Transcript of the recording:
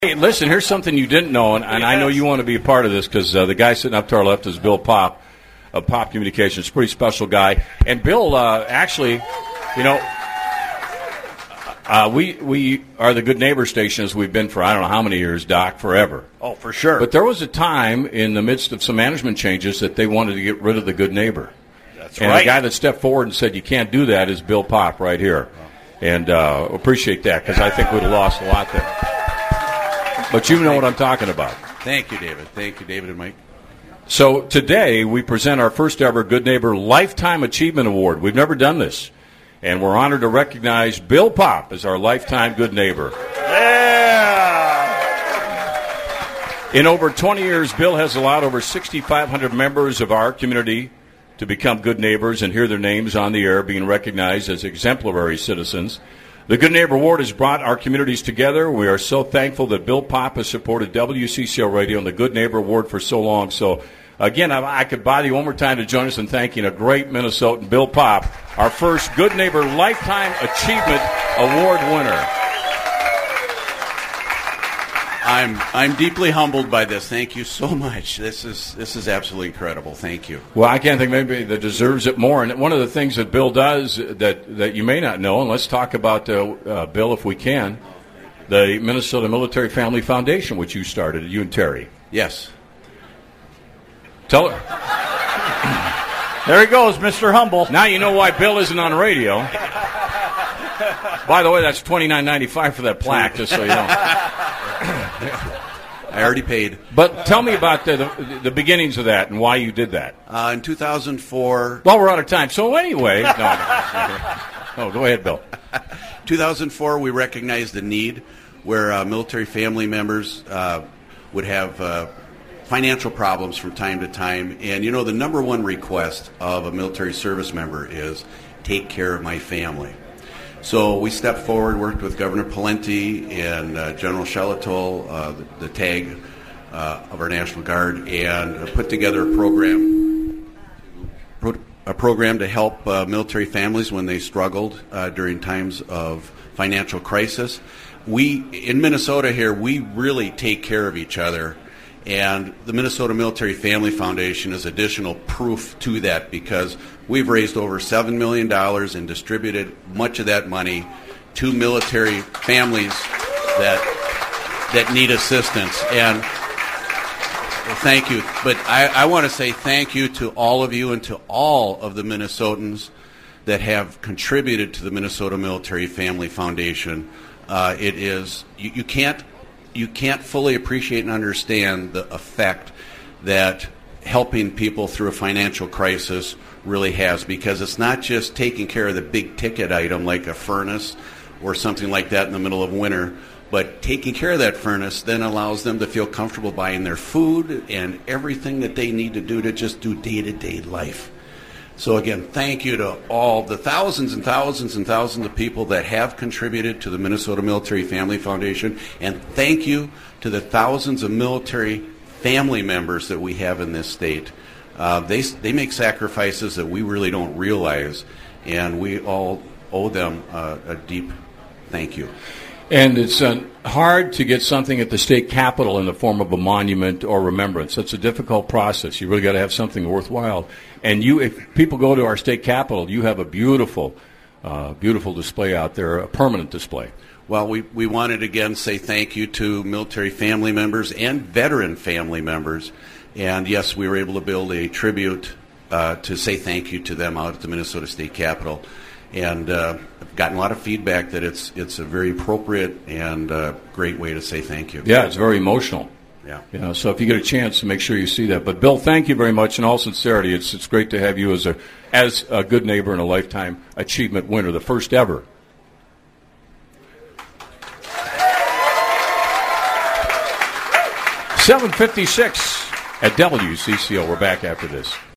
Hey, listen, here's something you didn't know, and I know you want to be a part of this because the guy sitting up to our left is Bill Popp of Popp Communications. Pretty special guy. And Bill, actually, you know, we are the Good Neighbor station as we've been for I don't know how many years, Doc, forever. Oh, for sure. But there was a time in the midst of some management changes that they wanted to get rid of the Good Neighbor. That's and right. the guy that stepped forward and said you can't do that is Bill Popp right here. And appreciate that because I think we'd have lost a lot there. But you know what I'm talking about. Thank you, David. Thank you, David and Mike. So today we present our first ever Good Neighbor Lifetime Achievement Award. We've never done this. And we're honored to recognize Bill Popp as our Lifetime Good Neighbor. Yeah! In over 20 years, Bill has allowed over 6,500 members of our community to become good neighbors and hear their names on the air being recognized as exemplary citizens. The Good Neighbor Award has brought our communities together. We are so thankful that Bill Popp has supported WCCO Radio and the Good Neighbor Award for so long. So, again, I could bother you one more time to join us in thanking a great Minnesotan, Bill Popp, our first Good Neighbor Lifetime Achievement Award winner. I'm deeply humbled by this. Thank you so much. This is absolutely incredible. Thank you. Well, I can't think of anybody that deserves it more. And one of the things that Bill does that you may not know, and let's talk about Bill if we can, the Minnesota Military Family Foundation, which you started, you and Terry. Yes. Tell her. There he goes, Mr. Humble. Now you know why Bill isn't on radio. By the way, that's $29.95 for that plaque, just so you know. I already paid. But tell me about the beginnings of that and why you did that. In 2004... Well, we're out of time. So anyway... No, go ahead, Bill. 2004, we recognized the need where military family members would have financial problems from time to time. And, you know, the number one request of a military service member is, take care of my family. So we stepped forward, worked with Governor Pawlenty and General Shelitol, the TAG of our National Guard, and put together a program to help military families when they struggled during times of financial crisis. We, in Minnesota here, we really take care of each other. And the Minnesota Military Family Foundation is additional proof to that because we've raised over $7 million and distributed much of that money to military families that need assistance. And well, thank you. But I want to say thank you to all of you and to all of the Minnesotans that have contributed to the Minnesota Military Family Foundation. It is, you can't fully appreciate and understand the effect that helping people through a financial crisis really has, because it's not just taking care of the big ticket item like a furnace or something like that in the middle of winter, but taking care of that furnace then allows them to feel comfortable buying their food and everything that they need to do to just do day-to-day life. So again, thank you to all the thousands and thousands and thousands of people that have contributed to the Minnesota Military Family Foundation, and thank you to the thousands of military family members that we have in this state. They make sacrifices that we really don't realize, and we all owe them a deep thank you. And it's hard to get something at the state capitol in the form of a monument or remembrance. It's a difficult process. You really got to have something worthwhile. And if people go to our state capitol, you have a beautiful, beautiful display out there, a permanent display. Well, we wanted to again say thank you to military family members and veteran family members. And yes, we were able to build a tribute to say thank you to them out at the Minnesota State Capitol. And I've gotten a lot of feedback that it's a very appropriate and great way to say thank you. Yeah, it's very emotional. Yeah. You know, so if you get a chance, make sure you see that. But Bill, thank you very much. In all sincerity, it's great to have you as a good neighbor and a Lifetime Achievement winner, the first ever. $7:56 at WCCO. We're back after this.